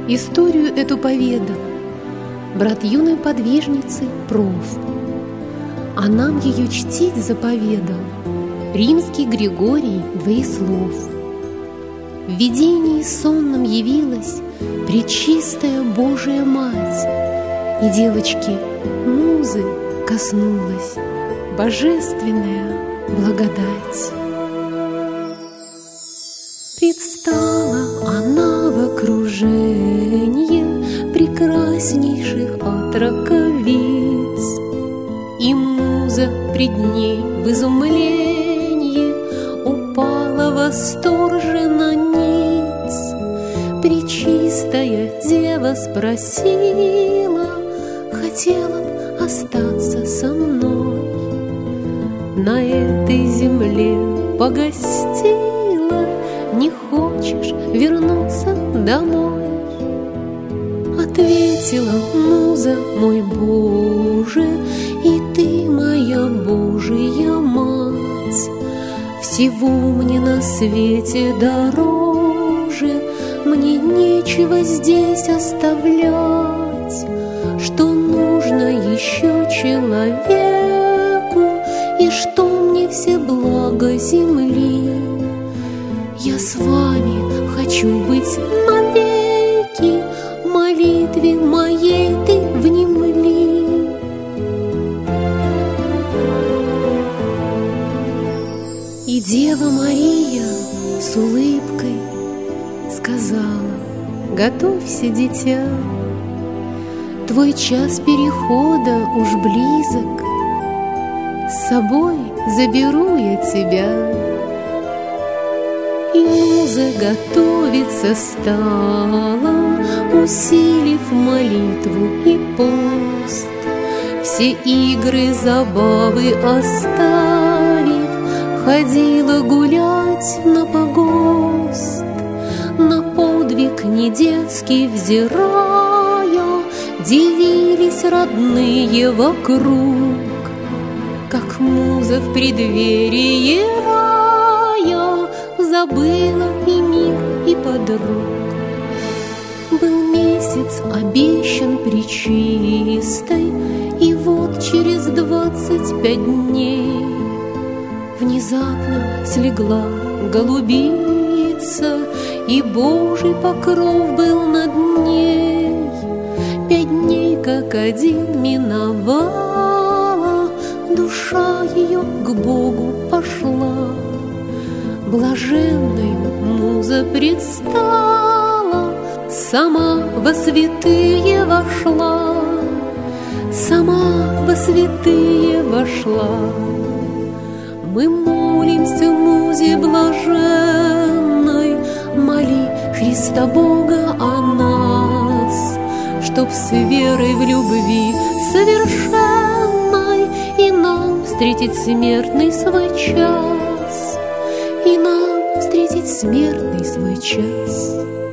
Историю эту поведал брат юной подвижницы проф. А нам ее чтить заповедал римский Григорий Двоеслов. В видении сонном явилась пречистая Божия Мать, и девочки музы коснулась божественная благодать. Предстала она в окружении прекраснейших отроковиц, и муза пред ней в изумлении упала восторженно ниц. Пречистая дева спросила: хотела б остаться со мной, на этой земле погостила, не хочешь вернуться домой? Ответила муза: мой Боже, и ты моя Божия Мать, всего мне на свете дороже, мне нечего здесь оставлять. Что нужно еще человеку, и что мне все блага земли? Я с вами хочу быть навеки, молитве моей ты внемли. И Дева Мария с улыбкой сказала: готовься, дитя, твой час перехода уж близок, с собой заберу я тебя. И муза готовиться стала, усилив молитву и пост, все игры, забавы оставив, ходила гулять на погост. На подвиг недетский взирая, дивились родные вокруг, как муза в преддверии рая забыла и мир, и подруг. Был месяц обещан пречистой, и вот через 25 дней внезапно слегла голубица, и Божий покров был над ней. 5 дней как один миновала, душа ее к Богу пошла. Блаженною муза предстала, сама во святые вошла, сама во святые вошла. Мы молимся музе блаженной, моли Христа Бога о нас, чтоб с верой в любви совершенной и нам встретить смертный свой час, и нам встретить смертный свой час.